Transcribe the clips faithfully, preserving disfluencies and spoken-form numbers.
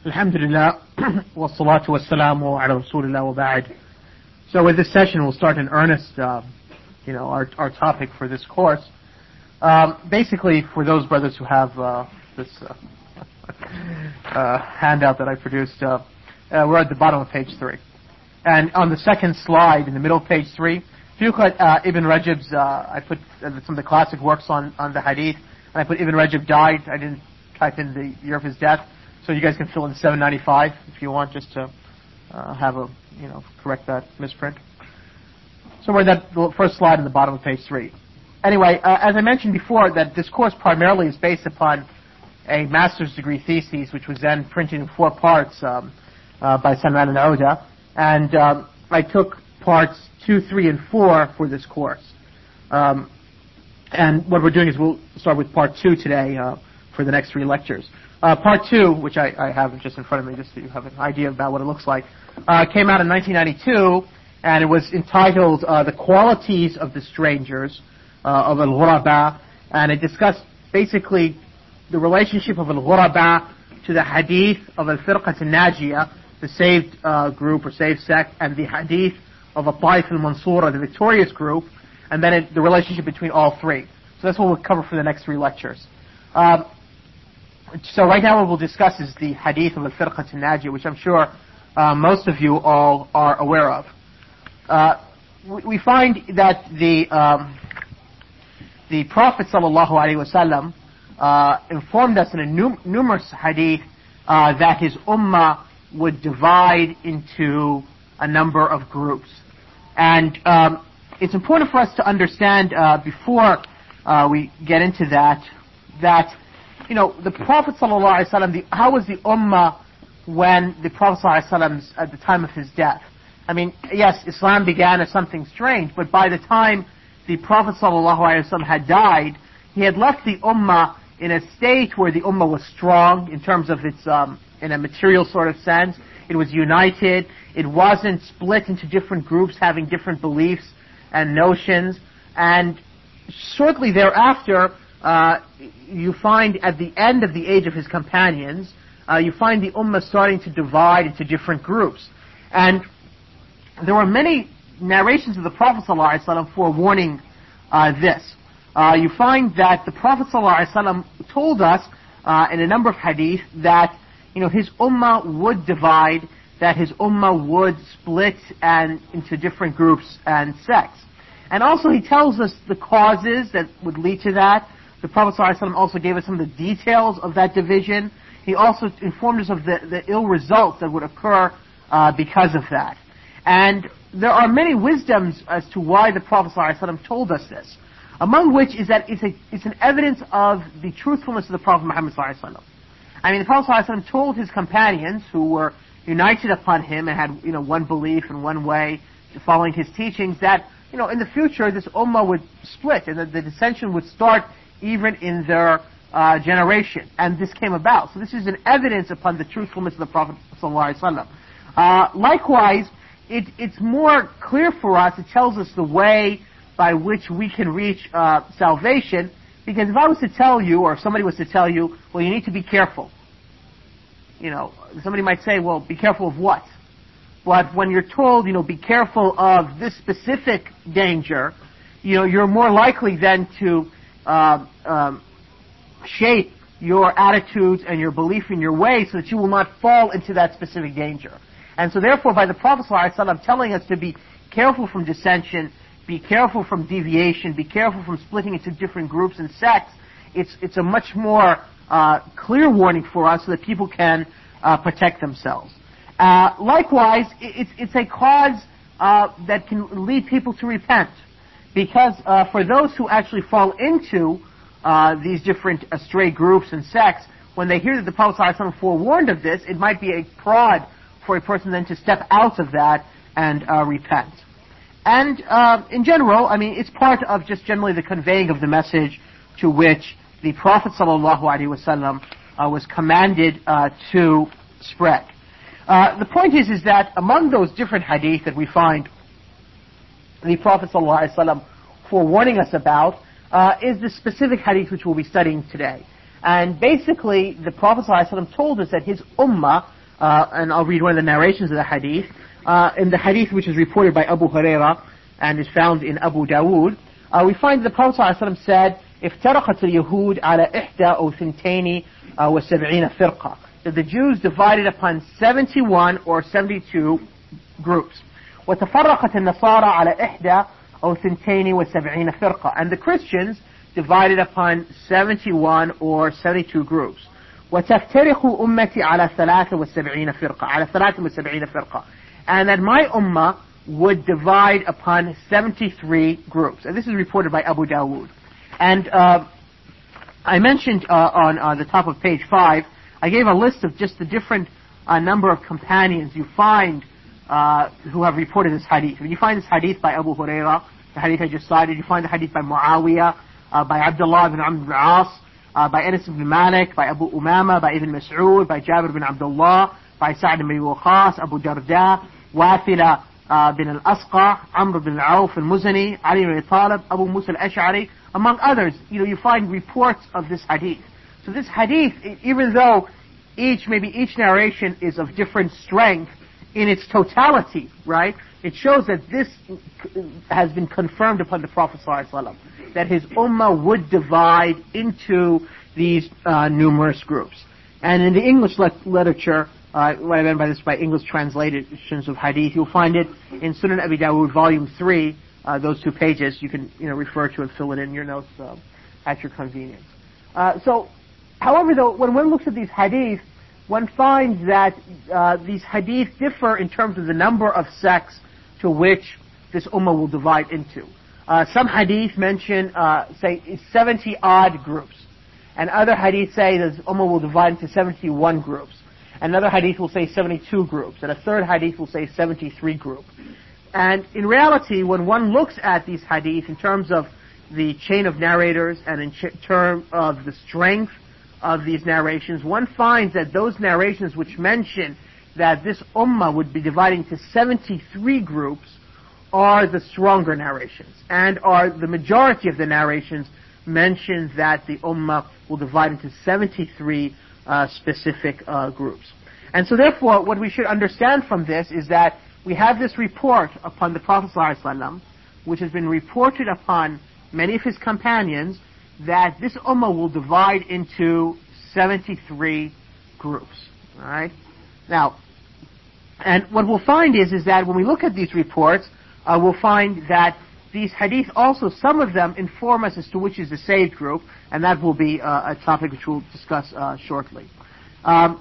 Alhamdulillah, wa salatu wa salamu ala rasulillah wa ba'd. So with this session we'll start in earnest, uh, you know, our, our topic for this course. Um, basically, for those brothers who have uh, this uh, uh, handout that I produced, uh, uh, we're at the bottom of page three. And on the second slide, in the middle of page three, if you look at uh, Ibn Rajab's, uh, I put uh, some of the classic works on, on the hadith, and I put Ibn Rajab died. I didn't type in the year of his death. So you guys can fill in seven ninety-five if you want, just to uh, have a, you know, correct that misprint. So we're in that first slide in the bottom of page three. Anyway, uh, as I mentioned before, that this course primarily is based upon a master's degree thesis, which was then printed in four parts um, uh, by Salman al-Auda, and um, I took parts two, three, and four for this course. Um, and what we're doing is we'll start with part two today uh, for the next three lectures. Uh, part two, which I, I have just in front of me, just so you have an idea about what it looks like, uh, came out in nineteen ninety-two, and it was entitled uh, "The Qualities of the Strangers" uh, of Al-Ghuraba, and it discussed basically the relationship of Al-Ghuraba to the hadith of Al-Firqat al-Najiyah, the saved uh, group or saved sect, and the hadith of Al-Taif al-Mansura, the victorious group, and then it, the relationship between all three. So that's what we'll cover for the next three lectures. Um, So right now what we'll discuss is the hadith of Al-Firqat al-Najiyah, which I'm sure uh, most of you all are aware of. Uh, we, we find that the um, the Prophet sallallahu alaihi wasallam uh, informed us in a num- numerous hadith uh, that his ummah would divide into a number of groups. And um, it's important for us to understand uh, before uh, we get into that, that you know, the Prophet sallallahu alaihi wasallam, the, how was the ummah when the Prophet sallallahu alaihi wasallam, at the time of his death? I mean, yes, Islam began as something strange, but by the time the Prophet sallallahu alaihi wasallam had died, he had left the ummah in a state where the ummah was strong in terms of its, um, in a material sort of sense. It was united. It wasn't split into different groups having different beliefs and notions. And shortly thereafter, Uh, you find at the end of the age of his companions, uh, you find the ummah starting to divide into different groups. And there were many narrations of the Prophet ﷺ forewarning uh, this. Uh, you find that the Prophet ﷺ told us uh, in a number of hadith that, you know, his ummah would divide, that his ummah would split and into different groups and sects. And also he tells us the causes that would lead to that. The Prophet ﷺ also gave us some of the details of that division. He also informed us of the, the ill results that would occur uh, because of that. And there are many wisdoms as to why the Prophet ﷺ told us this, among which is that it's, a, it's an evidence of the truthfulness of the Prophet Muhammad ﷺ. I mean, the Prophet ﷺ told his companions, who were united upon him and had, you know, one belief and one way, following his teachings, that, you know, in the future this ummah would split and that the dissension would start even in their uh, generation. And this came about. So this is an evidence upon the truthfulness of the Prophet ﷺ. Uh, likewise, it, it's more clear for us, it tells us the way by which we can reach uh, salvation, because if I was to tell you, or if somebody was to tell you, well, you need to be careful. You know, somebody might say, well, be careful of what? But when you're told, you know, be careful of this specific danger, you know, you're more likely then to Uh, um, shape your attitudes and your belief in your way so that you will not fall into that specific danger. And so therefore, by the Prophet ﷺ telling us to be careful from dissension, be careful from deviation, be careful from splitting into different groups and sects, it's, it's a much more uh, clear warning for us so that people can uh, protect themselves. Uh, likewise, it's, it's a cause uh, that can lead people to repent. Because uh, for those who actually fall into uh, these different uh, stray groups and sects, when they hear that the Prophet ﷺ forewarned of this, it might be a prod for a person then to step out of that and uh, repent. And uh, in general, I mean, it's part of just generally the conveying of the message to which the Prophet ﷺ uh, was commanded uh, to spread. Uh, the point is, is that among those different hadith that we find the Prophet ﷺ forewarning us about uh, is the specific hadith which we'll be studying today. And basically, the Prophet ﷺ told us that his ummah uh, and I'll read one of the narrations of the hadith. Uh, in the hadith which is reported by Abu Huraira and is found in Abu Dawood, uh, we find the Prophet ﷺ said, افترقت اليهود على إحدى أو ثنتين وسبعين فرقة. That the Jews divided upon seventy-one or seventy-two groups. وتفرقت النصارى على إحدى أو ثنتين وسبعين فرقة. And the Christians divided upon seventy-one or seventy-two groups. وتفترق أمتي على ثلاثة وسبعين فرقة. على ثلاثة وسبعين فرقة. And that my ummah would divide upon seventy-three groups. And this is reported by Abu Dawood. And uh, I mentioned uh, on uh, the top of page five, I gave a list of just the different uh, number of companions you find uh, who have reported this hadith. When you find this hadith by Abu Huraira, the hadith I just cited, you find the hadith by Muawiyah, uh, by Abdullah ibn Amr ibn As, uh, by Anas ibn Malik, by Abu Umama, by Ibn Mas'ud, by Jabir ibn Abdullah, by Sa'd ibn Waqqas, Abu Darda, Wathila uh, bin al-Asqa, Amr ibn al-Awf al-Muzani, Ali ibn Talib, Abu Musa al-Ash'ari, among others. You know, you find reports of this hadith. So this hadith, even though each, maybe each narration is of different strength in its totality, right? It shows that this has been confirmed upon the Prophet ﷺ, that his ummah would divide into these uh, numerous groups. And in the English le- literature, uh, what I meant by this, by English translations of hadith, you'll find it in Sunan Abi Dawud, volume three, uh, those two pages. You can, you know, refer to and fill it in your notes uh, at your convenience. Uh, so, however, though, when one looks at these hadith, one finds that uh, these hadith differ in terms of the number of sects to which this ummah will divide into. Uh, some hadith mention, uh, say, seventy-odd groups. And other hadith say that the ummah will divide into seventy-one groups. Another hadith will say seventy-two groups. And a third hadith will say seventy-three groups. And in reality, when one looks at these hadith in terms of the chain of narrators and in ch- terms of the strength of these narrations, one finds that those narrations which mention that this ummah would be dividing to seventy-three groups are the stronger narrations, and are the majority of the narrations mention that the ummah will divide into seventy-three uh, specific uh, groups. And so therefore, what we should understand from this is that we have this report upon the Prophet ﷺ, which has been reported upon many of his companions, that this ummah will divide into seventy-three groups. All right? Now, and what we'll find is, is that when we look at these reports, uh, we'll find that these hadith also, some of them inform us as to which is the saved group, and that will be uh, a topic which we'll discuss uh, shortly. Um,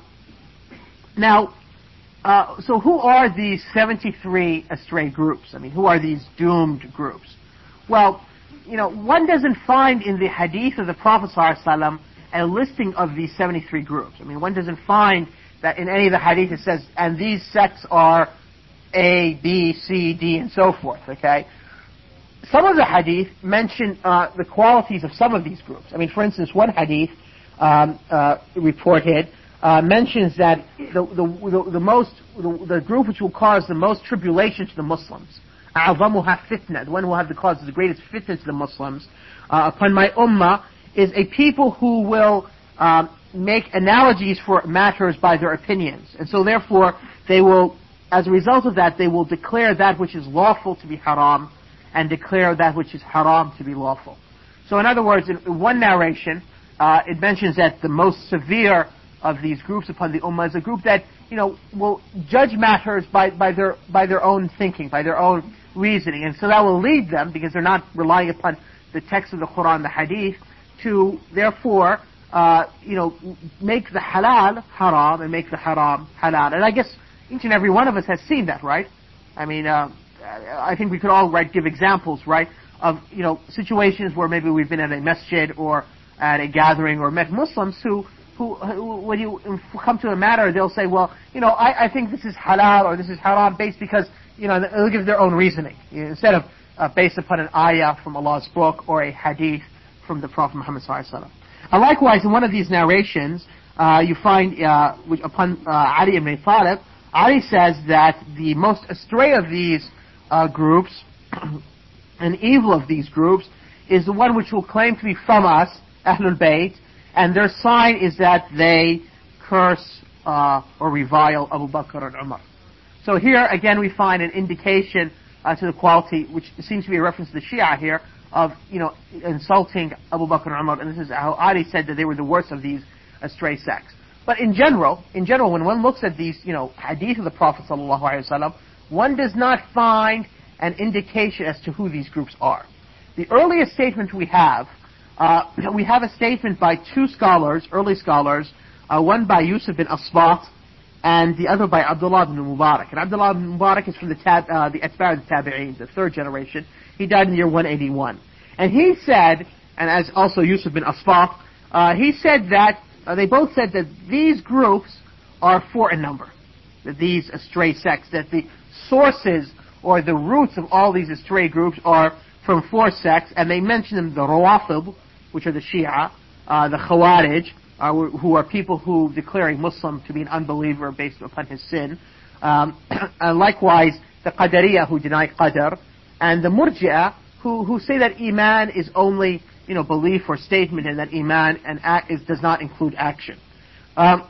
now, uh, so who are these seventy-three astray groups? I mean, who are these doomed groups? Well, you know, one doesn't find in the hadith of the Prophet ﷺ a listing of these seventy-three groups. I mean, one doesn't find that in any of the hadith it says, and these sects are A, B, C, D, and so forth, okay? Some of the hadith mention uh, the qualities of some of these groups. I mean, for instance, one hadith um, uh, reported uh, mentions that the, the, the, the most, the, the group which will cause the most tribulation to the Muslims, أعظمها fitna, the one who will have the cause of the greatest fitna to the Muslims, uh, upon my ummah, is a people who will um, make analogies for matters by their opinions. And so therefore, they will, as a result of that, they will declare that which is lawful to be haram, and declare that which is haram to be lawful. So in other words, in one narration, uh, it mentions that the most severe of these groups upon the ummah is a group that, you know, will judge matters by, by their by their own thinking, by their own reasoning. And so that will lead them, because they're not relying upon the text of the Quran, the hadith, to therefore, uh, you know, make the halal haram and make the haram halal. And I guess each and every one of us has seen that, right? I mean, uh, I think we could all, right, give examples, right, of, you know, situations where maybe we've been at a masjid or at a gathering or met Muslims who, who, who when you come to a matter, they'll say, well, you know, I, I think this is halal or this is haram based because, you know, they'll give their own reasoning, you know, instead of uh, based upon an ayah from Allah's book or a hadith from the Prophet Muhammad sallallahu alaihi wasallam. And likewise, in one of these narrations, uh, you find uh, which upon uh, Ali ibn Talib, Ali says that the most astray of these uh, groups and evil of these groups is the one which will claim to be from us, Ahlul Bayt, and their sign is that they curse uh, or revile Abu Bakr and Umar. So here, again, we find an indication uh, to the quality, which seems to be a reference to the Shia here, of, you know, insulting Abu Bakr and Umar, and this is how Ali said that they were the worst of these stray sects. But in general, in general, when one looks at these, you know, hadith of the Prophet sallallahu alaihi wasallam, one does not find an indication as to who these groups are. The earliest statement we have, uh, we have a statement by two scholars, early scholars, uh, one by Yusuf bin Asbat, and the other by Abdullah ibn Mubarak. And Abdullah ibn Mubarak is from the tab, uh, the Atba' al-Tabi'in, the third generation. He died in the year one eighty-one. And he said, and as also Yusuf bin Asbat, uh, he said that, uh, they both said that these groups are four in number. That these stray sects, that the sources or the roots of all these stray groups are from four sects, and they mention them, the Rawafid, which are the Shia, uh, the Khawarij, uh, who are people who declare a Muslim to be an unbeliever based upon his sin. Um, and likewise, the Qadariyah, who deny Qadar, and the Murji'ah, who, who say that Iman is only, you know, belief or statement, and that Iman and act is, does not include action. Um,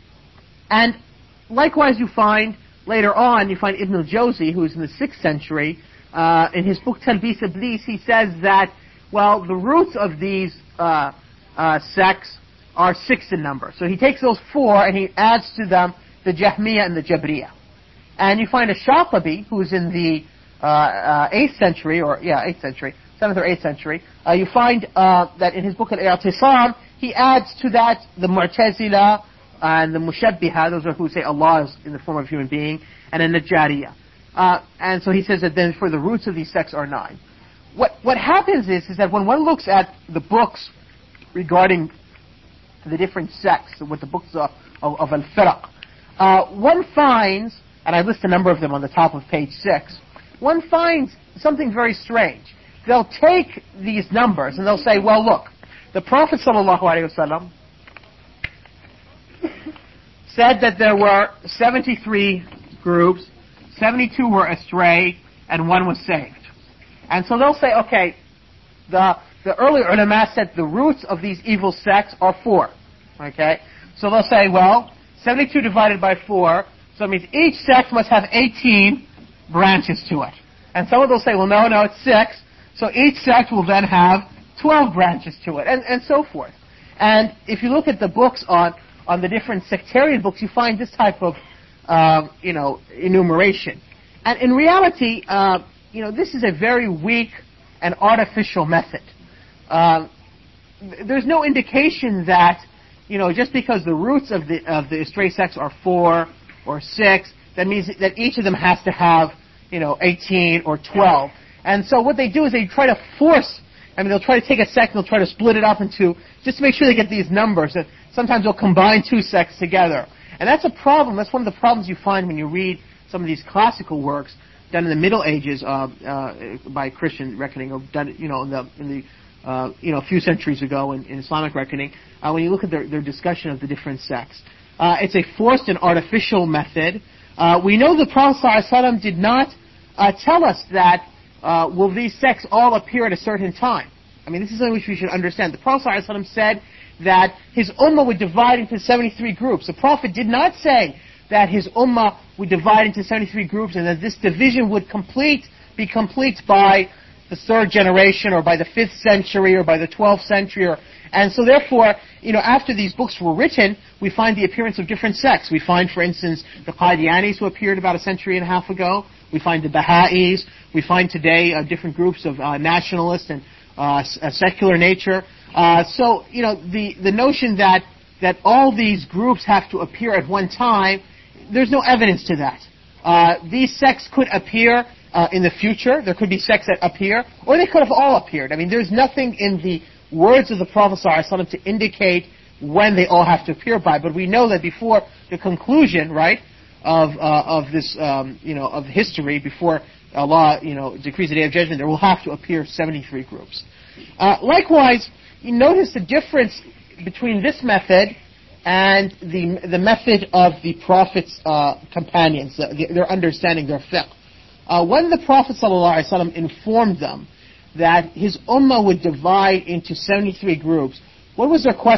and likewise, you find later on, you find Ibn al-Jawzi, who is in the sixth century, uh, in his book Talbis Iblis, he says that, well, the roots of these uh, uh, sects are six in number. So he takes those four and he adds to them the Jahmiyyah and the Jabriyah. And you find a Shatibi, who's in the uh, uh, eighth century, or yeah, eighth century, seventh or eighth century. Uh, you find uh, that in his book Al-I'tisam, he adds to that the Mu'tazila and the Mushabbiha, those are who say Allah is in the form of a human being, and then the Najariya. Uh, and so he says that then for the roots of these sects are nine. What what happens is is that when one looks at the books regarding the different sects, with the books of, of, of Al-Firaq, uh, one finds, and I list a number of them on the top of page six, one finds something very strange. They'll take these numbers and they'll say, well, look, the Prophet sallallahu alaihi wasallam said that there were seventy-three groups, seventy-two were astray, and one was saved. And so they'll say, okay, the the early ulama said the roots of these evil sects are four. Okay? So they'll say, well, seventy-two divided by four, so it means each sect must have eighteen branches to it. And some of them will say, well, no, no, it's six, so each sect will then have twelve branches to it, and, and so forth. And if you look at the books on on the different sectarian books, you find this type of, uh, you know, enumeration. And in reality, uh, you know, this is a very weak and artificial method. Uh, there's no indication that, you know, just because the roots of the of the stray sects are four or six, that means that each of them has to have, you know, eighteen or twelve. And so what they do is they try to force, I mean, they'll try to take a sect and they'll try to split it up into, just to make sure they get these numbers. And sometimes they'll combine two sects together. And that's a problem. That's one of the problems you find when you read some of these classical works done in the Middle Ages uh, uh, by Christian reckoning, or done, you know, in the, in the uh, you know, a few centuries ago in, in Islamic reckoning. Uh, when you look at their, their discussion of the different sects, uh, it's a forced and artificial method. Uh, we know the Prophet ﷺ did not uh, tell us that uh, will these sects all appear at a certain time. I mean, this is something which we should understand. The Prophet ﷺ said that his ummah would divide into seventy-three groups. The Prophet did not say that his ummah would divide into seventy-three groups and that this division would complete, be complete by the third generation or by the fifth century or by the twelfth century. Or, and so therefore, you know, after these books were written, we find the appearance of different sects. We find, for instance, the Qadianis, who appeared about a century and a half ago. We find the Baha'is. We find today uh, different groups of uh, nationalist and uh, a secular nature. Uh, so, you know, the, the notion that, that all these groups have to appear at one time, there's no evidence to that. Uh, these sects could appear uh, in the future. There could be sects that appear, or they could have all appeared. I mean, there's nothing in the words of the Prophet ﷺ to indicate when they all have to appear by. But we know that before the conclusion, right, of uh, of this, um, you know, of history, before Allah, you know, decrees the Day of Judgment, there will have to appear seventy-three groups. Uh, likewise, you notice the difference between this method and the the method of the Prophet's uh, companions, the, their understanding, their fiqh. Uh, when the Prophet ﷺ informed them that his ummah would divide into seventy-three groups, what was their question?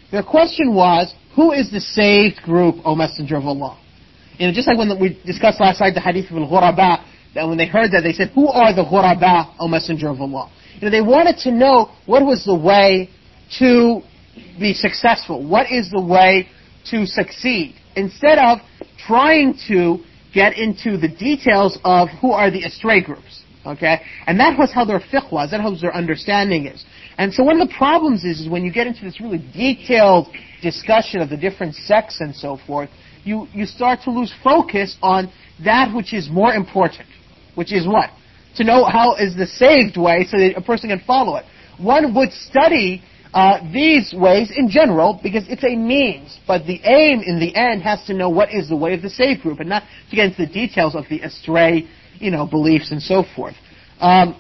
Their question was, who is the saved group, O Messenger of Allah? You know, just like when we discussed last night the hadith of al-Ghuraba, that when they heard that, they said, who are the Ghuraba, O Messenger of Allah? You know, they wanted to know what was the way to be successful. What is the way to succeed? Instead of trying to get into the details of who are the astray groups. Okay? And that was how their fiqh was. That was their understanding is. And so one of the problems is, is when you get into this really detailed discussion of the different sects and so forth, you, you start to lose focus on that which is more important. Which is what? To know how is the saved way so that a person can follow it. One would study uh, these ways in general because it's a means. But the aim in the end has to know what is the way of the saved group and not to get into the details of the astray, you know, beliefs and so forth. Um,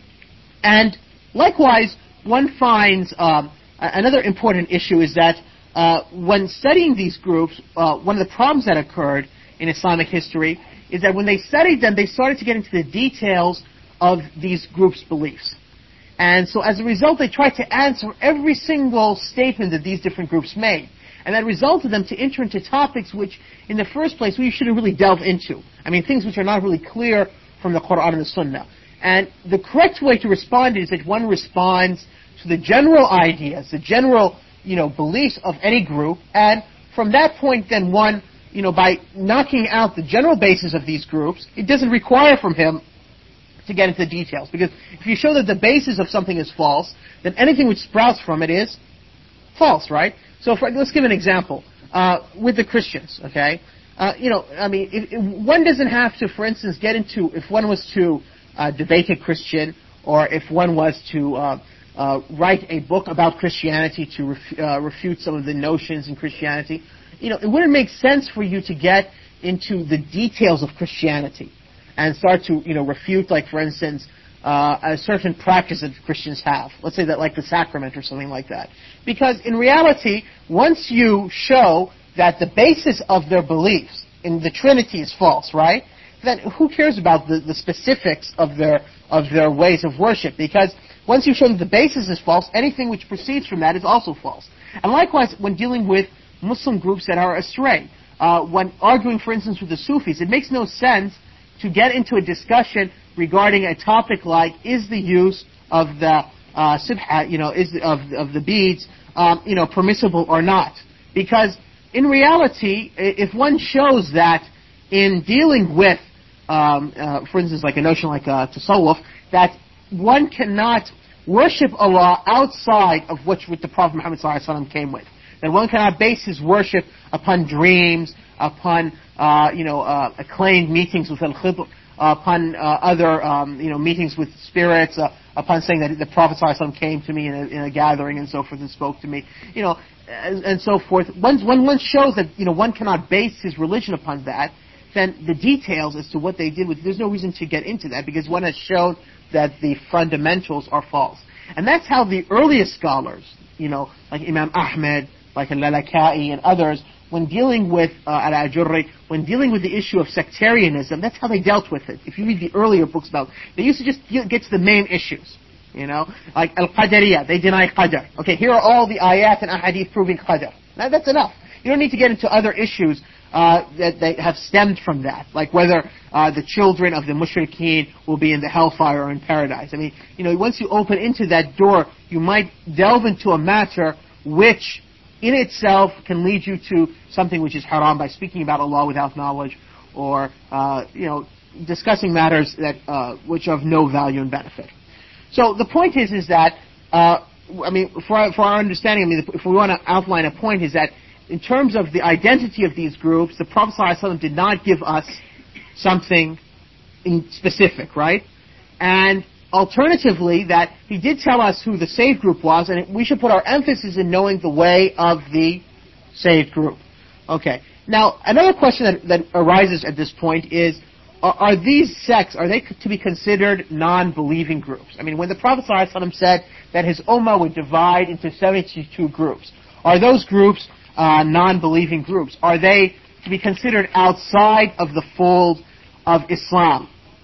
and likewise, one finds um, another important issue is that uh, when studying these groups, uh, one of the problems that occurred in Islamic history is that when they studied them, they started to get into the details of these groups' beliefs. And so as a result, they tried to answer every single statement that these different groups made. And that resulted them to enter into topics which, in the first place, we shouldn't really delve into. I mean, things which are not really clear from the Qur'an and the Sunnah. And the correct way to respond is that one responds to the general ideas, the general, you know, beliefs of any group, and from that point then one, you know, by knocking out the general basis of these groups, it doesn't require from him to get into the details. Because if you show that the basis of something is false, then anything which sprouts from it is false, right? So for, let's give an example. Uh, with the Christians, okay? Uh, you know, I mean, if, if one doesn't have to, for instance, get into, if one was to uh, debate a Christian, or if one was to uh, uh, write a book about Christianity to ref, uh, refute some of the notions in Christianity, you know, it wouldn't make sense for you to get into the details of Christianity and start to, you know, refute, like, for instance, uh, a certain practice that Christians have. Let's say that, like, the sacrament or something like that. Because in reality, once you show that the basis of their beliefs in the Trinity is false, right? Then who cares about the, the specifics of their of their ways of worship? Because once you show that the basis is false, anything which proceeds from that is also false. And likewise, when dealing with Muslim groups that are astray, uh, when arguing, for instance, with the Sufis, it makes no sense to get into a discussion regarding a topic like, is the use of the uh, subha, you know, is the, of of the beads, um, you know, permissible or not? Because in reality, if one shows that in dealing with, um, uh, for instance, like a notion like uh, tasawwuf, that one cannot worship Allah outside of what, what the Prophet Muhammad sallallahu alaihi wasallam came with. That one cannot base his worship upon dreams, upon uh, you know uh, acclaimed meetings with al-Khidr, uh, upon uh, other um, you know meetings with spirits, uh, upon saying that the Prophet ﷺ came to me in a, in a gathering and so forth and spoke to me, you know, and, and so forth. Once when one shows that you know one cannot base his religion upon that, then the details as to what they did with there's no reason to get into that because one has shown that the fundamentals are false, and that's how the earliest scholars, you know, like Imam Ahmed, like Al-Lalaka'i and others, when dealing with uh, Al-Ajurri, when dealing with the issue of sectarianism, that's how they dealt with it. If you read the earlier books about it, they used to just get to the main issues. You know, like Al-Qadariyah, they deny Qadar. Okay, here are all the ayat and ahadith proving Qadar. Now, that's enough. You don't need to get into other issues uh, that, that have stemmed from that, like whether uh, the children of the mushrikeen will be in the hellfire or in paradise. I mean, you know, once you open into that door, you might delve into a matter which in itself can lead you to something which is haram by speaking about Allah without knowledge, or uh, you know, discussing matters that uh, which are of no value and benefit. So the point is, is that uh, I mean, for our, for our understanding, I mean, if we want to outline a point, is that in terms of the identity of these groups, the Prophet ﷺ did not give us something in specific, right? And alternatively, that he did tell us who the saved group was, and we should put our emphasis in knowing the way of the saved group. Okay. Now, another question that, that arises at this point is, are, are these sects, are they to be considered non-believing groups? I mean, when the Prophet ﷺ said that his ummah would divide into seventy-two groups, are those groups uh, non-believing groups? Are they to be considered outside of the fold of Islam?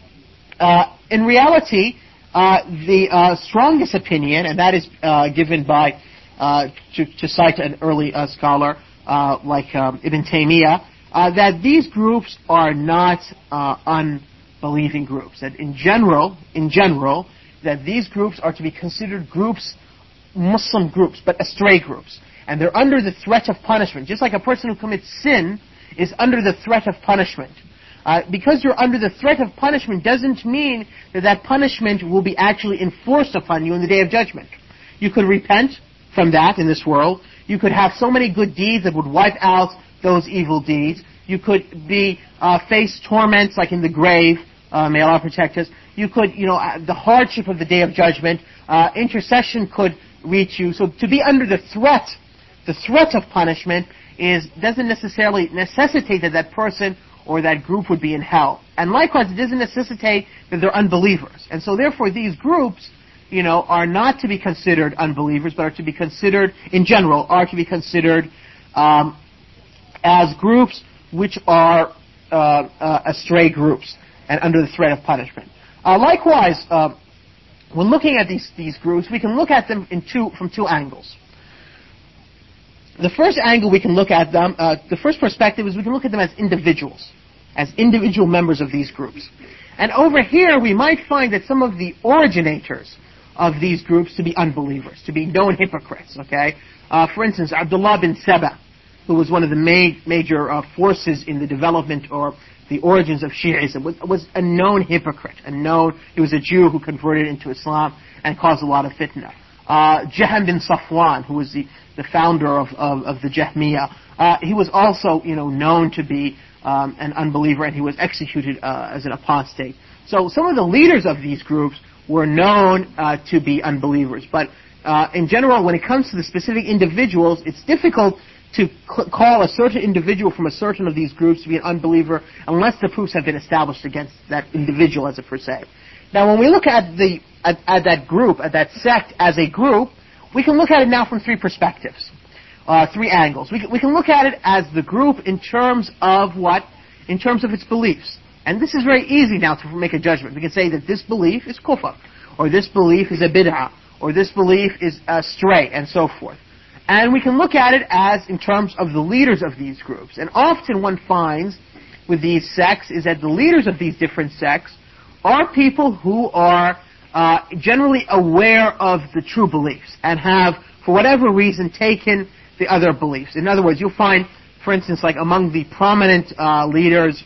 Uh, in reality, Uh, the uh, strongest opinion, and that is uh, given by uh, to, to cite an early uh, scholar uh, like um, Ibn Taymiyyah, uh, that these groups are not uh, unbelieving groups. That in general, in general, that these groups are to be considered groups, Muslim groups, but astray groups. And they're under the threat of punishment. Just like a person who commits sin is under the threat of punishment. Uh, because you're under the threat of punishment doesn't mean that that punishment will be actually enforced upon you in the Day of Judgment. You could repent from that in this world. You could have so many good deeds that would wipe out those evil deeds. You could be uh, face torments like in the grave. Uh, may Allah protect us. You could, you know, uh, the hardship of the Day of Judgment. Uh, intercession could reach you. So to be under the threat, the threat of punishment is doesn't necessarily necessitate that that person or that group would be in hell. And likewise, it doesn't necessitate that they're unbelievers. And so therefore, these groups, you know, are not to be considered unbelievers, but are to be considered, in general, are to be considered um, as groups which are uh, uh, astray groups and under the threat of punishment. Uh, likewise, uh, when looking at these these groups, we can look at them in two from two angles. The first angle we can look at them, uh, the first perspective is we can look at them as individuals, as individual members of these groups. And over here, we might find that some of the originators of these groups to be unbelievers, to be known hypocrites, okay? Uh, for instance, Abdullah bin Saba, who was one of the ma- major uh, forces in the development or the origins of Shi'ism, was, was a known hypocrite, a known, he was a Jew who converted into Islam and caused a lot of fitna. Uh, Jahm bin Safwan, who was the, the founder of, of, of the Jahmiyyah, uh, he was also, you know, known to be um, an unbeliever, and he was executed uh, as an apostate. So some of the leaders of these groups were known uh, to be unbelievers. But uh, in general, when it comes to the specific individuals, it's difficult to cl- call a certain individual from a certain of these groups to be an unbeliever unless the proofs have been established against that individual as a per se. Now, when we look at the at, at that group, at that sect as a group, we can look at it now from three perspectives, uh, three angles. We can, we can look at it as the group in terms of what? In terms of its beliefs. And this is very easy now to make a judgment. We can say that this belief is kufr, or this belief is a bid'ah, or this belief is a stray, and so forth. And we can look at it as in terms of the leaders of these groups. And often one finds with these sects is that the leaders of these different sects are people who are uh, generally aware of the true beliefs and have, for whatever reason, taken the other beliefs. In other words, you'll find, for instance, like among the prominent uh, leaders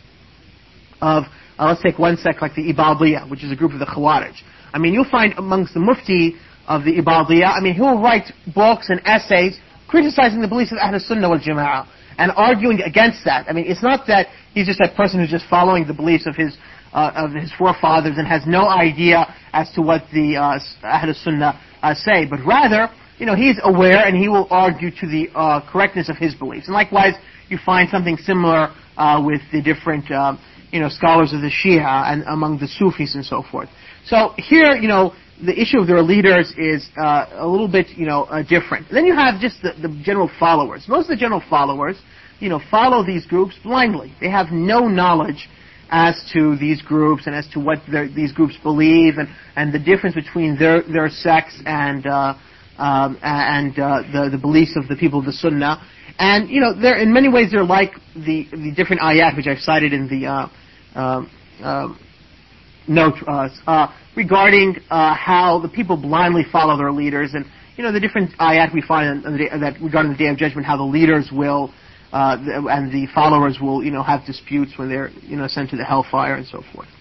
of, uh, let's take one sect like the Ibadiyya, which is a group of the Khawarij. I mean, you'll find amongst the mufti of the Ibadiyya, I mean, he'll write books and essays criticizing the beliefs of Ahl Sunnah wal Jama'ah and arguing against that. I mean, it's not that he's just that person who's just following the beliefs of his uh, of his forefathers and has no idea as to what the uh, Ahl Sunnah uh, say, but rather, you know, he's aware and he will argue to the uh, correctness of his beliefs. And likewise, you find something similar uh, with the different, uh, you know, scholars of the Shia and among the Sufis and so forth. So here, you know, the issue of their leaders is uh, a little bit, you know, uh, different. And then you have just the, the general followers. Most of the general followers, you know, follow these groups blindly. They have no knowledge as to these groups and as to what these groups believe and, and the difference between their their sects and uh, um, and uh, the the beliefs of the people of the Sunnah. And you know, they're in many ways they're like the the different ayat which I've cited in the uh, uh, uh, note uh, uh, regarding uh, how the people blindly follow their leaders, and you know the different ayat we find on the day, that regarding the Day of Judgment, how the leaders will uh, the, and the followers will you know have disputes when they're you know sent to the hellfire and so forth.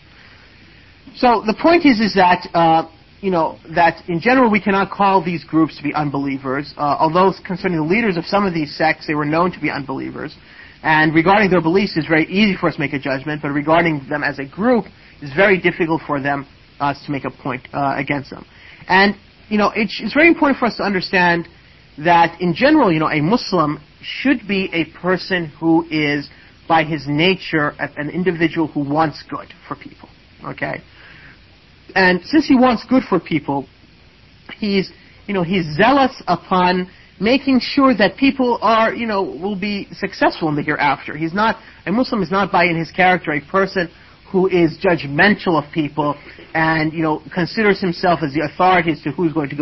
So the point is is that uh, you know that in general we cannot call these groups to be unbelievers, uh, although concerning the leaders of some of these sects they were known to be unbelievers, and regarding their beliefs it's very easy for us to make a judgment, but regarding them as a group it's very difficult for them us uh, to make a point uh, against them. And, you know, it's, it's very important for us to understand that, in general, you know, a Muslim should be a person who is, by his nature, an individual who wants good for people, okay? And since he wants good for people, he's, you know, he's zealous upon making sure that people are, you know, will be successful in the hereafter. He's not, a Muslim is not by in his character a person who is judgmental of people and, you know, considers himself as the authority as to who's going to go to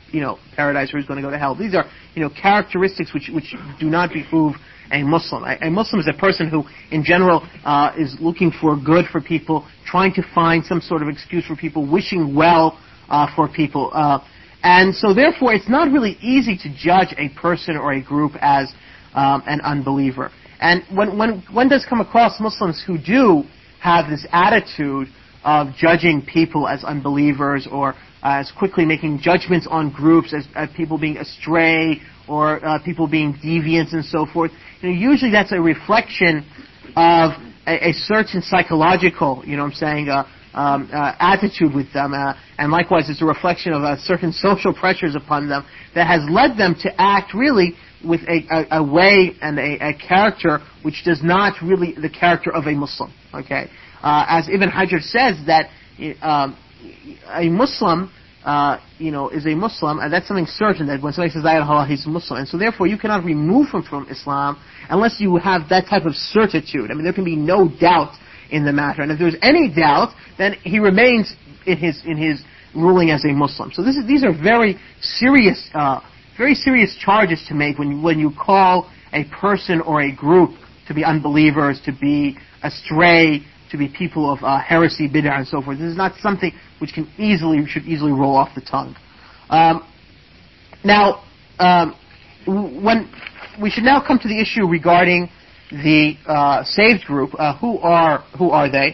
you know, paradise or who's going to go to hell. These are, you know, characteristics which which do not behoove a Muslim. A, a Muslim is a person who, in general, uh, is looking for good for people, trying to find some sort of excuse for people, wishing well uh, for people. Uh, and so, therefore, it's not really easy to judge a person or a group as um, an unbeliever. And when, when one does come across Muslims who do have this attitude of judging people as unbelievers or as quickly making judgments on groups as, as people being astray or uh, people being deviants and so forth, you know, usually that's a reflection of a, a certain psychological, you know what I'm saying, uh, um, uh, attitude with them, uh, and likewise it's a reflection of uh, certain social pressures upon them that has led them to act really with a, a, a way and a, a character which does not really the character of a Muslim. Okay, uh, as Ibn Hajar says that um, a Muslim, uh, you know, is a Muslim, and that's something certain that when somebody says La ilaha illallah, he's a Muslim, and so therefore you cannot remove him from Islam unless you have that type of certitude. I mean, there can be no doubt in the matter, and if there's any doubt, then he remains in his in his ruling as a Muslim. So this is, these are very serious. Uh, Very serious charges to make when you, when you call a person or a group to be unbelievers, to be astray, to be people of uh, heresy, bid'ah, and so forth. This is not something which can easily should easily roll off the tongue. Um, now, um, when we should now come to the issue regarding the uh, saved group. Uh, who are who are they?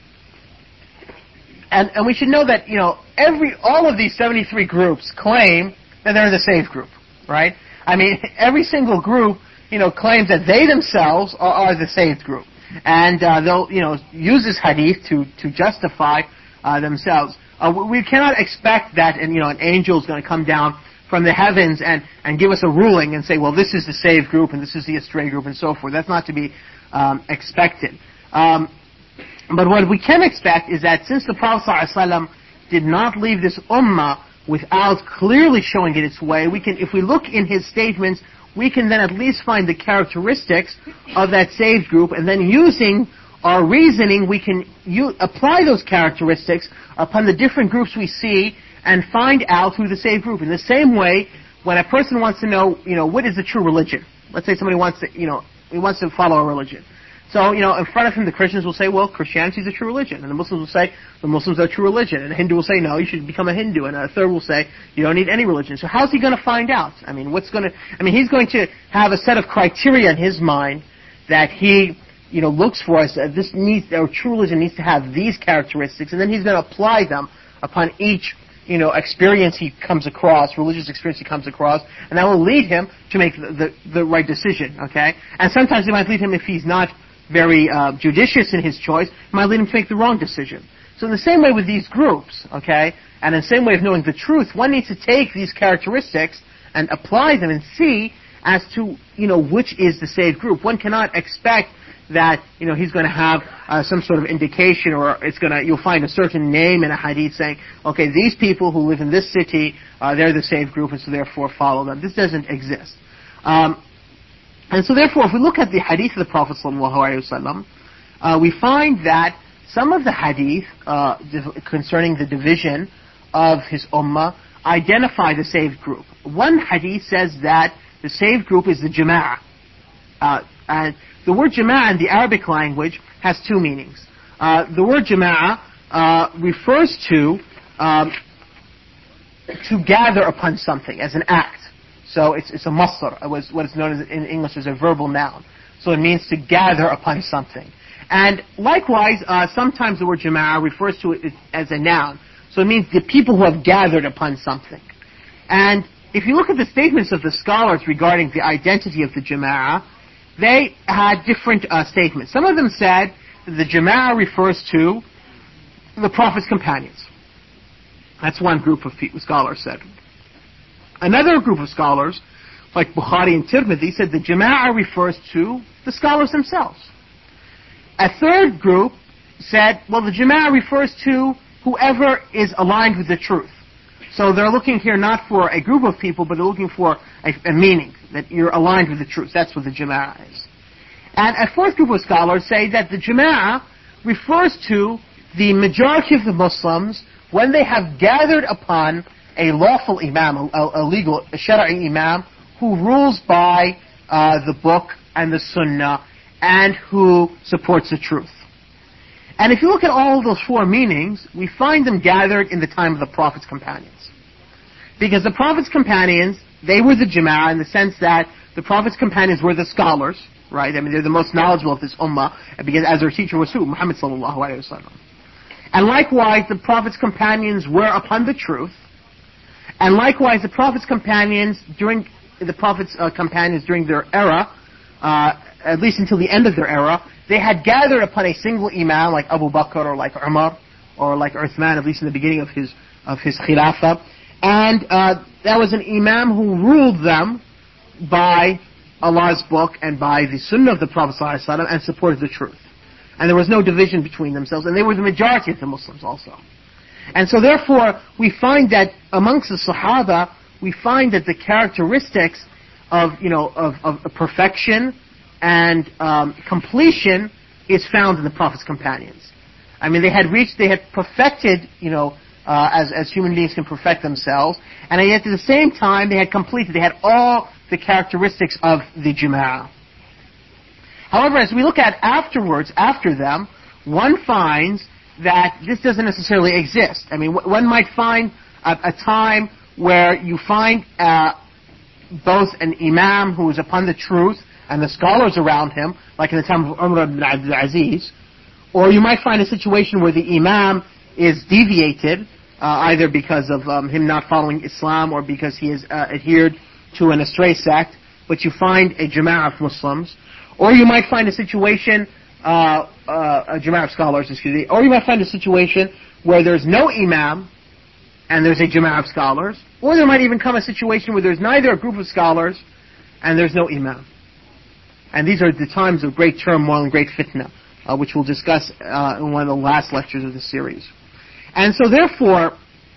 And and we should know that you know every all of these seventy-three groups claim that they're the saved group, right? I mean, every single group, you know, claims that they themselves are, are the saved group, and uh, they'll, you know, use this hadith to to justify uh, themselves. Uh, we cannot expect that, and you know, an angel is going to come down from the heavens and and give us a ruling and say, well, this is the saved group and this is the astray group and so forth. That's not to be um, expected. Um, but what we can expect is that since the Prophet ﷺ did not leave this ummah without clearly showing it its way, we can, if we look in his statements, we can then at least find the characteristics of that saved group, and then using our reasoning, we can u- apply those characteristics upon the different groups we see and find out who the saved group. In the same way, when a person wants to know, you know, what is the true religion? Let's say somebody wants to, you know, he wants to follow a religion. So, you know, in front of him, the Christians will say, well, Christianity is a true religion. And the Muslims will say, the Muslims are a true religion. And the Hindu will say, no, you should become a Hindu. And a third will say, you don't need any religion. So how's he going to find out? I mean, what's going to, I mean, he's going to have a set of criteria in his mind that he, you know, looks for us. Uh, this needs, our true religion needs to have these characteristics. And then he's going to apply them upon each, you know, experience he comes across, religious experience he comes across. And that will lead him to make the, the, the right decision, okay? And sometimes it might lead him, if he's not very uh, judicious in his choice, might lead him to make the wrong decision. So in the same way with these groups, okay, and in the same way of knowing the truth, one needs to take these characteristics and apply them and see as to, you know, which is the saved group. One cannot expect that, you know, he's going to have uh, some sort of indication, or it's going to, you'll find a certain name in a hadith saying, okay, these people who live in this city, uh, they're the saved group, and so therefore follow them. This doesn't exist. Um, And so therefore, if we look at the hadith of the Prophet ﷺ, uh, we find that some of the hadith uh, concerning the division of his ummah identify the saved group. One hadith says that the saved group is the jama'ah. Uh, and the word jama'ah in the Arabic language has two meanings. Uh, the word jama'ah uh, refers to um, to gather upon something as an act. So it's, it's a masdar, what is known as in English as a verbal noun. So it means to gather upon something. And likewise, uh, sometimes the word jama'ah refers to it as a noun. So it means the people who have gathered upon something. And if you look at the statements of the scholars regarding the identity of the jama'ah, they had different uh, statements. Some of them said that the jama'ah refers to the Prophet's companions. That's one group of people, scholars said. Another group of scholars, like Bukhari and Tirmidhi, said the jama'ah refers to the scholars themselves. A third group said, well, the jama'ah refers to whoever is aligned with the truth. So they're looking here not for a group of people, but they're looking for a, a meaning, that you're aligned with the truth. That's what the jama'ah is. And a fourth group of scholars say that the jama'ah refers to the majority of the Muslims when they have gathered upon a lawful imam, a, a legal, a shari'i imam, who rules by uh, the book and the sunnah, and who supports the truth. And if you look at all of those four meanings, we find them gathered in the time of the Prophet's companions. Because the Prophet's companions, they were the jama'ah in the sense that the Prophet's companions were the scholars, right? I mean, they're the most knowledgeable of this ummah, because as their teacher was who? Muhammad sallallahu alayhi wa sallam. And likewise, the Prophet's companions were upon the truth. And likewise, the Prophet's companions during the Prophet's uh, companions during their era, uh, at least until the end of their era, they had gathered upon a single imam like Abu Bakr or like Umar or like Uthman, at least in the beginning of his of his khilafah, and uh, that was an imam who ruled them by Allah's book and by the sunnah of the Prophet ﷺ and supported the truth. And there was no division between themselves, and they were the majority of the Muslims also. And so therefore, we find that amongst the Sahaba, we find that the characteristics of, you know, of, of perfection and um, completion is found in the Prophet's companions. I mean, they had reached, they had perfected, you know, uh, as, as human beings can perfect themselves, and yet at the same time, they had completed, they had all the characteristics of the Jama'ah. However, as we look at afterwards, after them, one finds that this doesn't necessarily exist. I mean, one might find a, a time where you find uh, both an imam who is upon the truth and the scholars around him, like in the time of Umar ibn Abdul Aziz, or you might find a situation where the imam is deviated, uh, either because of um, him not following Islam or because he has uh, adhered to an astray sect, but you find a jama'ah of Muslims, or you might find a situation, uh, uh, a jama'ah of scholars, excuse me, or you might find a situation where there's no imam and there's a jama'ah of scholars, or there might even come a situation where there's neither a group of scholars and there's no imam. And these are the times of great turmoil and great fitna, uh, which we'll discuss uh, in one of the last lectures of the series. And so therefore,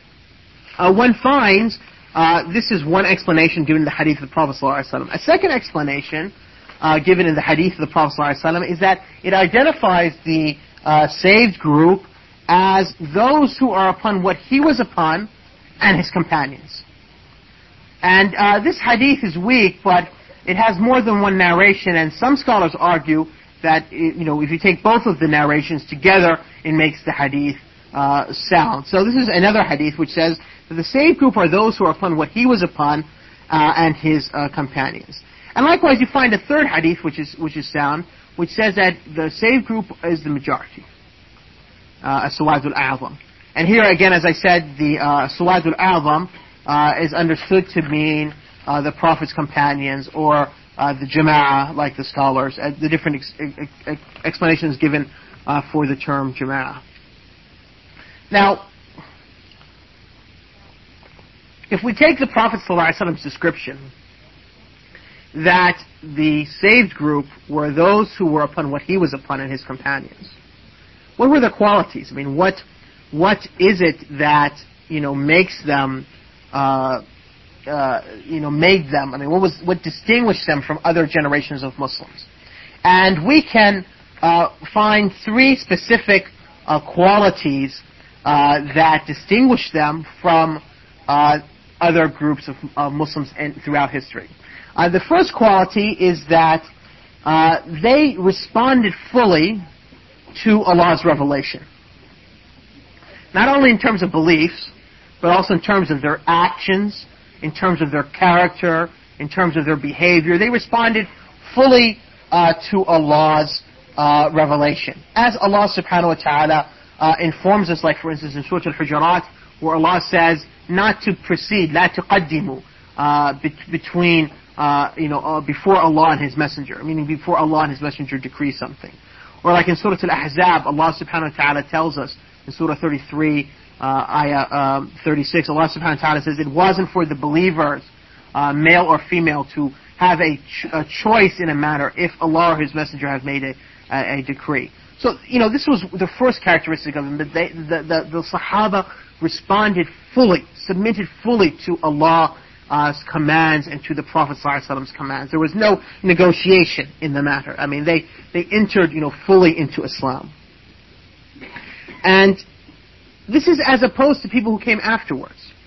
uh, one finds, uh, this is one explanation given in the hadith of the Prophet ﷺ. A second explanation uh, given in the hadith of the Prophet ﷺ is that it identifies the uh, saved group as those who are upon what he was upon and his companions. And uh, this hadith is weak, but it has more than one narration, and some scholars argue that, you know, if you take both of the narrations together, it makes the hadith uh, sound. So this is another hadith which says that the saved group are those who are upon what he was upon uh, and his uh, companions. And likewise, you find a third hadith which is which is sound, which says that the saved group is the majority, uh, as-Sawadul A'zam. And here again, as I said, the uh, Sawadul A'zam uh, is understood to mean Uh, the Prophet's companions, or uh, the Jama'ah, like the scholars, uh, the different ex- ex- explanations given uh, for the term Jama'ah. Now, if we take the Prophet ﷺ's description that the saved group were those who were upon what he was upon and his companions, what were their qualities? I mean, what what is it that, you know, makes them uh, Uh, you know, made them, I mean, what was, what distinguished them from other generations of Muslims? And we can uh, find three specific uh, qualities uh, that distinguish them from uh, other groups of uh, Muslims in, throughout history. Uh, the first quality is that uh, they responded fully to Allah's revelation. Not only in terms of beliefs, but also in terms of their actions, in terms of their character, in terms of their behavior. They responded fully uh, to Allah's uh, revelation. As Allah subhanahu wa ta'ala uh, informs us, like for instance in Surah Al-Hujurat, where Allah says not to proceed, لا تقدموا, uh, be- between, uh, you know, uh, before Allah and His Messenger, meaning before Allah and His Messenger decree something. Or like in Surah Al-Ahzab, Allah subhanahu wa ta'ala tells us in Surah thirty-three, Uh, ayah um, thirty-six, Allah subhanahu wa ta'ala says it wasn't for the believers, uh, male or female, to have a, ch- a choice in a matter if Allah or His Messenger have made a, a, a decree. So, you know, this was the first characteristic of them, that they, the, the, the Sahaba responded fully, submitted fully to Allah's commands and to the Prophet ﷺ's commands. There was no negotiation in the matter. I mean, they, they entered, you know, fully into Islam. And this is as opposed to people who came afterwards.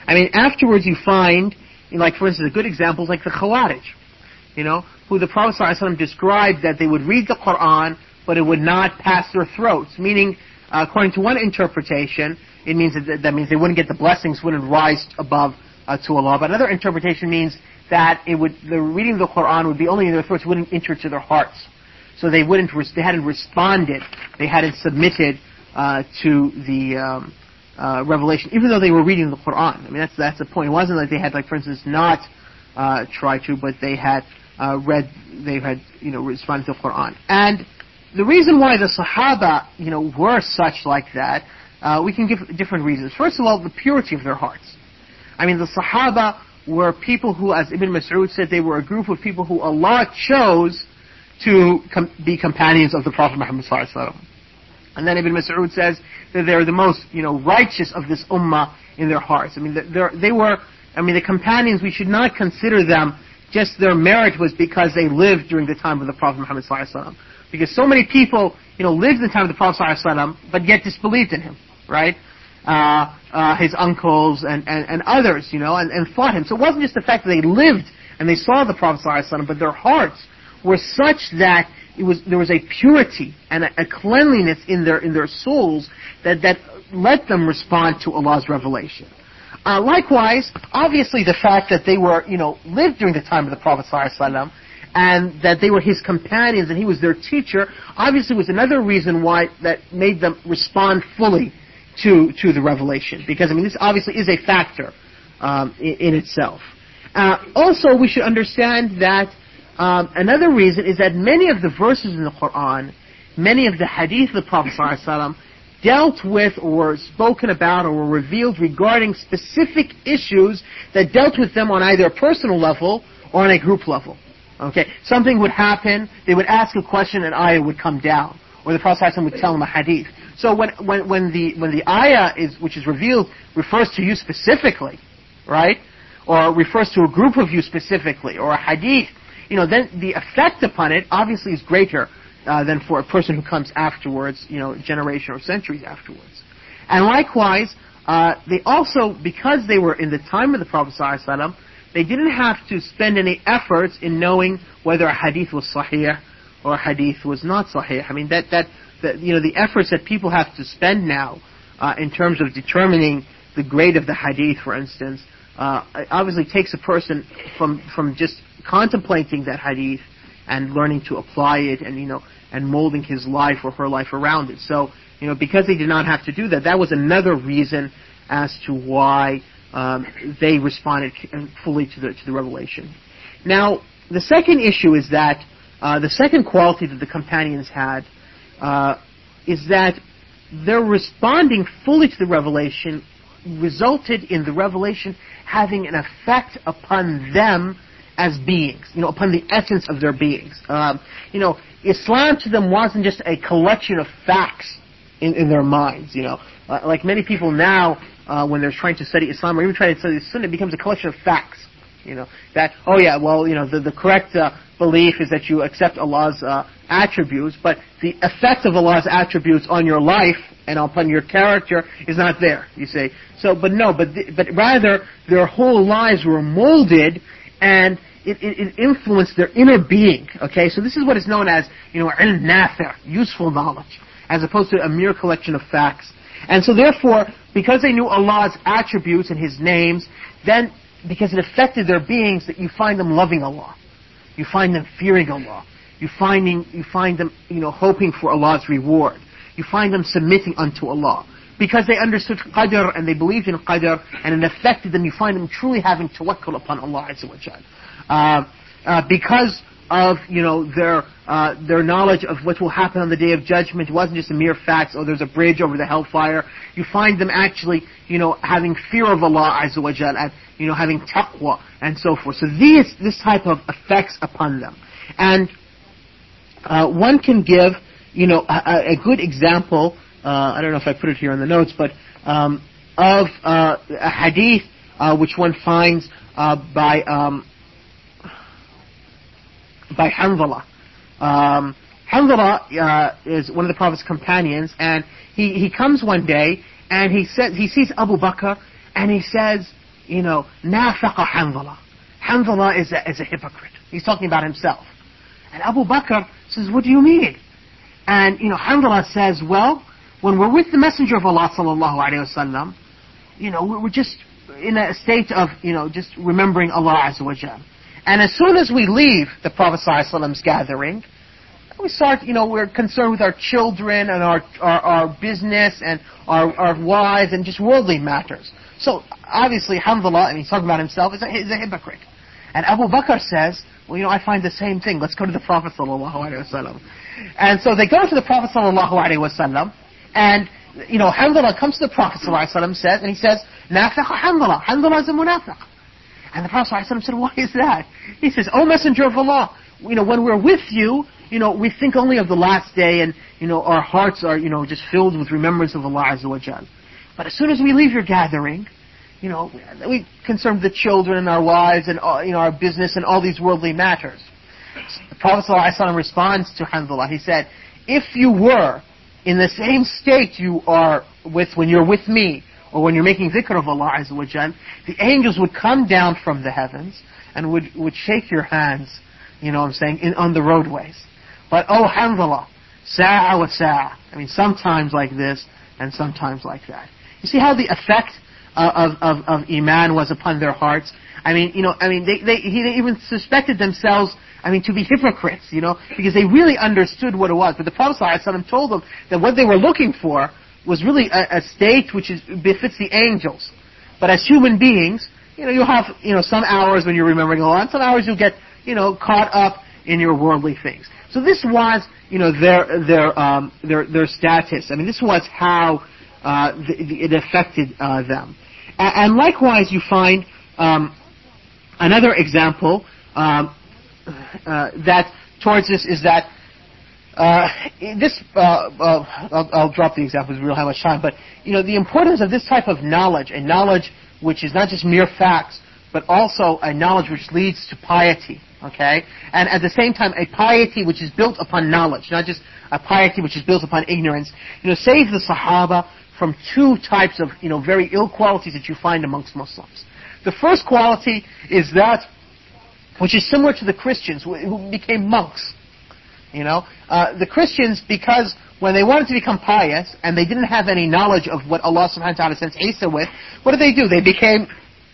I mean, afterwards you find, you know, like for instance, a good example is like the Khawarij, you know, who the Prophet ﷺ described that they would read the Quran, but it would not pass their throats. Meaning, uh, according to one interpretation, it means that that means they wouldn't get the blessings, wouldn't rise above uh, to Allah. But another interpretation means that it would, the reading of the Quran would be only in their throats, wouldn't enter to their hearts. So they wouldn't, they hadn't responded, they hadn't submitted uh, to the um, uh, revelation, even though they were reading the Quran. I mean, that's that's the point. It wasn't like they had, like for instance, not uh, tried to, but they had uh, read, they had, you know, responded to the Quran. And the reason why the Sahaba, you know, were such like that, uh, we can give different reasons. First of all, the purity of their hearts. I mean, the Sahaba were people who, as Ibn Mas'ud said, they were a group of people who Allah chose to com- be companions of the Prophet Muhammad sallallahu alaihi wasallam. And then Ibn Mas'ud says that they're the most, you know, righteous of this ummah in their hearts. I mean, they were, I mean, the companions, we should not consider them just their merit was because they lived during the time of the Prophet Muhammad sallallahu alaihi wasallam. Because so many people, you know, lived in the time of the Prophet sallallahu alaihi wasallam, but yet disbelieved in him, right? Uh, uh, his uncles and, and, and others, you know, and, and fought him. So it wasn't just the fact that they lived and they saw the Prophet sallallahu alaihi wasallam, but their hearts were such that it was there was a purity and a, a cleanliness in their in their souls that that let them respond to Allah's revelation. Uh, likewise, obviously, the fact that they were, you know, lived during the time of the Prophet ﷺ and that they were his companions and he was their teacher, obviously was another reason why that made them respond fully to to the revelation. Because I mean, this obviously is a factor um, in, in itself. Uh, also, we should understand that. Um, another reason is that many of the verses in the Quran, many of the hadith of the Prophet ﷺ dealt with or were spoken about or were revealed regarding specific issues that dealt with them on either a personal level or on a group level. Okay, something would happen, they would ask a question, an ayah would come down, or the Prophet ﷺ would tell them a hadith. So when when when the when the ayah is which is revealed refers to you specifically, right, or refers to a group of you specifically, or a hadith, you know, then the effect upon it obviously is greater uh, than for a person who comes afterwards, you know, a generation or centuries afterwards. And likewise, uh, they also, because they were in the time of the Prophet ﷺ, they didn't have to spend any efforts in knowing whether a hadith was sahih or a hadith was not sahih. I mean, that, that, that you know, the efforts that people have to spend now uh, in terms of determining the grade of the hadith, for instance, uh, obviously takes a person from from just contemplating that hadith and learning to apply it and, you know, and molding his life or her life around it. So, you know, because they did not have to do that, that was another reason as to why um, they responded fully to the to the revelation. Now, the second issue is that uh, the second quality that the companions had uh, is that their responding fully to the revelation resulted in the revelation having an effect upon them as beings, you know, upon the essence of their beings. Um, you know, Islam to them wasn't just a collection of facts in, in their minds, you know. Uh, like many people now, uh, when they're trying to study Islam or even trying to study Sunnah, it becomes a collection of facts. You know, that, oh yeah, well, you know, the, the correct uh, belief is that you accept Allah's uh, attributes, but the effect of Allah's attributes on your life and upon your character is not there, you say. So, but no, but th- but rather, their whole lives were molded and it, it, it influenced their inner being, okay? So this is what is known as, you know, ilm nafi', useful knowledge, as opposed to a mere collection of facts. And so therefore, because they knew Allah's attributes and His names, then because it affected their beings, that you find them loving Allah. You find them fearing Allah. You finding, you find them, you know, hoping for Allah's reward. You find them submitting unto Allah. Because they understood qadr and they believed in qadr and it affected them, you find them truly having tawakkul upon Allah Azza wa Jal. Uh, uh, because of, you know, their uh, their knowledge of what will happen on the Day of Judgment, it wasn't just a mere fact, oh, there's a bridge over the hellfire. You find them actually, you know, having fear of Allah Azza wa Jal and, you know, having taqwa and so forth. So these, this type of effects upon them. And uh, one can give, you know, a, a good example, uh, I don't know if I put it here in the notes, but um, of uh, a hadith uh, which one finds uh, by um, by Hanzala. Um, Hanzala uh, is one of the Prophet's companions, and he, he comes one day and he says he sees Abu Bakr and he says, you know, nafaqa Hanzala. Hanzala is a, is a hypocrite. He's talking about himself. And Abu Bakr says, what do you mean? And, you know, Hanzala says, well, when we're with the Messenger of Allah sallallahu alayhi wasallam, you know, we're just in a state of, you know, just remembering Allah Azza wa Jal. And as soon as we leave the Prophet sallallahu alayhi wasallam's gathering, we start, you know, we're concerned with our children and our our, our business and our, our wives and just worldly matters. So, obviously, Hanzala, and he's talking about himself, is a, is a hypocrite. And Abu Bakr says, well, you know, I find the same thing. Let's go to the Prophet sallallahu alaihi wasallam. And so they go to the Prophet sallallahu alaihi wasallam, and, you know, Hanzala comes to the Prophet sallallahu alaihi wasallam, says, and he says, Nafiqa Hanzala. Hanzala is a munafiq. And the Prophet sallallahu alaihi wasallam said, why is that? He says, oh Messenger of Allah, you know, when we're with you, you know, we think only of the last day, and, you know, our hearts are, you know, just filled with remembrance of Allah Azza wa Jal. But as soon as we leave your gathering, you know, we concern the children and our wives and, you know, our business and all these worldly matters. The Prophet ﷺ responds to Hanzala. He said, if you were in the same state you are with when you're with me, or when you're making dhikr of Allah Azza wa Jal, the angels would come down from the heavens and would, would shake your hands, you know what I'm saying, in, on the roadways. But, oh Hanzala, sa'a wa sa'a. I mean, sometimes like this, and sometimes like that. You see how the effect uh, of, of, of Iman was upon their hearts? I mean, you know, I mean, they, they, he, they even suspected themselves, I mean, to be hypocrites, you know, because they really understood what it was. But the Prophet ﷺ told them that what they were looking for was really a, a state which is, befits the angels. But as human beings, you know, you'll have, you know, some hours when you're remembering Allah, and some hours you'll get, you know, caught up in your worldly things. So this was, you know, their their um, their their status. I mean, this was how uh, the, the, it affected uh, them. And, and likewise, you find um, another example um, uh, that towards this is that uh, this. Uh, uh, I'll, I'll drop the examples. We don't have much time, but you know, the importance of this type of knowledge, and knowledge which is not just mere facts, but also a knowledge which leads to piety. Okay? And at the same time, a piety which is built upon knowledge, not just a piety which is built upon ignorance. You know, save the Sahaba from two types of, you know, very ill qualities that you find amongst Muslims. The first quality is that which is similar to the Christians who became monks. You know, uh, the Christians, because when they wanted to become pious and they didn't have any knowledge of what Allah subhanahu wa ta'ala sent Isa with, what did they do? They became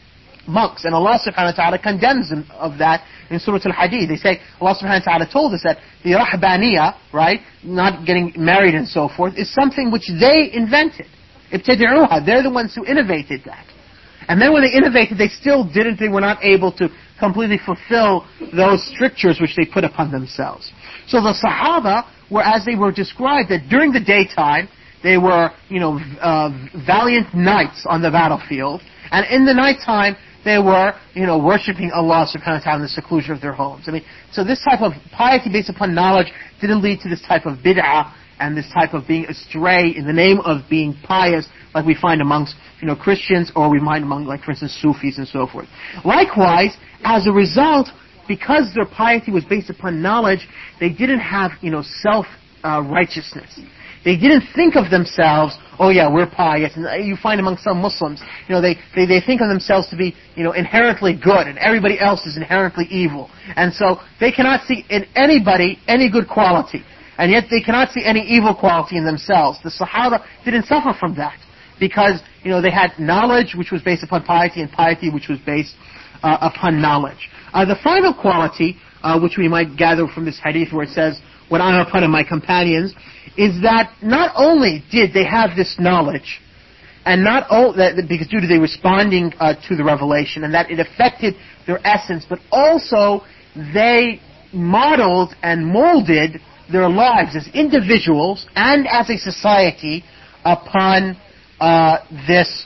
monks, and Allah subhanahu wa ta'ala condemns them of that in Surah Al-Hadid. They say, Allah subhanahu wa ta'ala told us that the rahbaniyah, right, not getting married and so forth, is something which they invented. Ibtadi'uha, they're the ones who innovated that. And then when they innovated, they still didn't, they were not able to completely fulfill those strictures which they put upon themselves. So the Sahaba were, as they were described, that during the daytime, they were, you know, uh, valiant knights on the battlefield, and in the nighttime, they were, you know, worshipping Allah subhanahu wa ta'ala in the seclusion of their homes. I mean, so this type of piety based upon knowledge didn't lead to this type of bid'ah and this type of being astray in the name of being pious, like we find amongst, you know, Christians, or we find among, like, for instance, Sufis and so forth. Likewise, as a result, because their piety was based upon knowledge, they didn't have, you know, self-righteousness. Uh, They didn't think of themselves, oh yeah, we're pious. And you find among some Muslims, you know, they, they, they think of themselves to be, you know, inherently good, and everybody else is inherently evil. And so they cannot see in anybody any good quality. And yet they cannot see any evil quality in themselves. The Sahaba didn't suffer from that, because, you know, they had knowledge which was based upon piety, and piety which was based uh, upon knowledge. Uh, the final quality, uh, which we might gather from this hadith where it says, what I am upon and my companions, is that not only did they have this knowledge, and not only that because due to they responding uh, to the revelation, and that it affected their essence, but also they modeled and molded their lives as individuals and as a society upon uh, this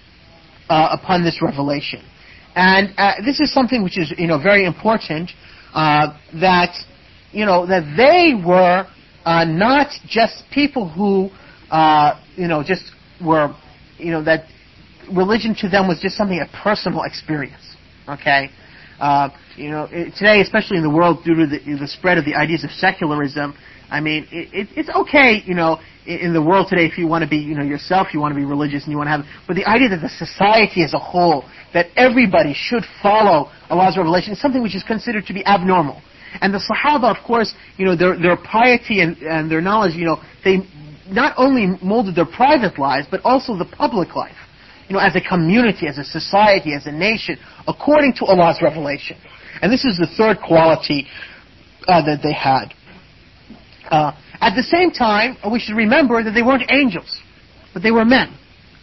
uh, upon this revelation. And uh, this is something which is, you know, very important, uh, that you know that they were uh, not just people who uh, you know just were you know that religion to them was just something, a personal experience. Okay, uh, you know today, especially in the world, due to the, the spread of the ideas of secularism, I mean, it, it, it's okay, you know, in the world today, if you want to be, you know, yourself, you want to be religious and you want to have, but the idea that the society as a whole, that everybody should follow Allah's revelation is something which is considered to be abnormal. And the Sahaba, of course, you know, their, their piety and, and their knowledge, you know, they not only molded their private lives, but also the public life. You know, as a community, as a society, as a nation, according to Allah's revelation. And this is the third quality uh, that they had. Uh, at the same time, we should remember that they weren't angels, but they were men.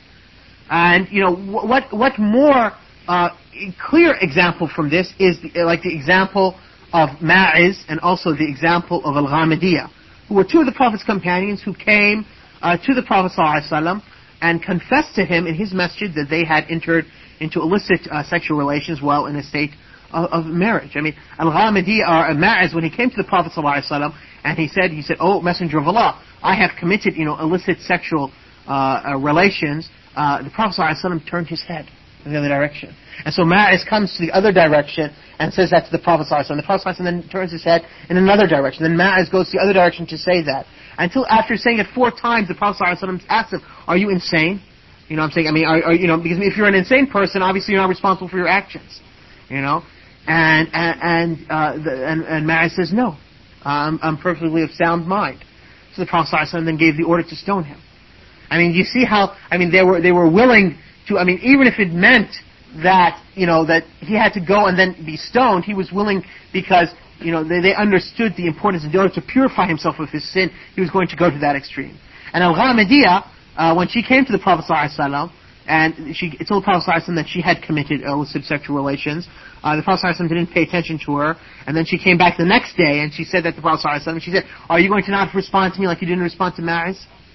And, you know, what what more uh, clear example from this is the, like the example of Ma'iz and also the example of Al-Ghamidiyya, who were two of the Prophet's companions who came uh, to the Prophet ﷺ and confessed to him in his masjid that they had entered into illicit uh, sexual relations while in a state of, of marriage. I mean, Al-Ghamidiyya, or Ma'iz, when he came to the Prophet ﷺ and he said, he said, "Oh, Messenger of Allah, I have committed, you know, illicit sexual uh, uh, relations," uh, the Prophet ﷺ turned his head in the other direction. And so Ma'iz comes to the other direction and says that to the Prophet ﷺ. The Prophet ﷺ then turns his head in another direction. Then Ma'iz goes to the other direction to say that. Until after saying it four times, the Prophet ﷺ asks him, "Are you insane?" You know what I'm saying? I mean, are, are, you know, because if you're an insane person, obviously you're not responsible for your actions. You know? And, and, and, uh, the, and, and Ma'iz says, "No. I'm, I'm perfectly of sound mind." So the Prophet ﷺ then gave the order to stone him. I mean, you see how, I mean, they were, they were willing to, I mean, even if it meant that, you know, that he had to go and then be stoned, he was willing because, you know, they, they understood the importance, in order to purify himself of his sin, he was going to go to that extreme. And Al-Ghamidiyya, uh, when she came to the Prophet ﷺ, and she told the Prophet ﷺ that she had committed illicit sexual relations, uh, the Prophet ﷺ didn't pay attention to her, and then she came back the next day, and she said that to the Prophet ﷺ, she said, "Are you going to not respond to me like you didn't respond to Ma'iz?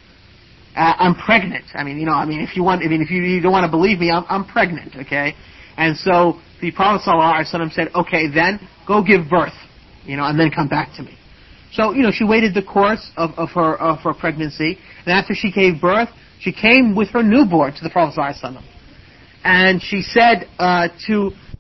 Uh, I'm pregnant. I mean, you know, I mean, if you want, I mean, if you, you don't want to believe me, I'm, I'm pregnant, okay?" And so the Prophet ﷺ said, "Okay, then go give birth, you know, and then come back to me." So, you know, she waited the course of, of her of her pregnancy, and after she gave birth, she came with her newborn to the Prophet ﷺ, and she said uh, to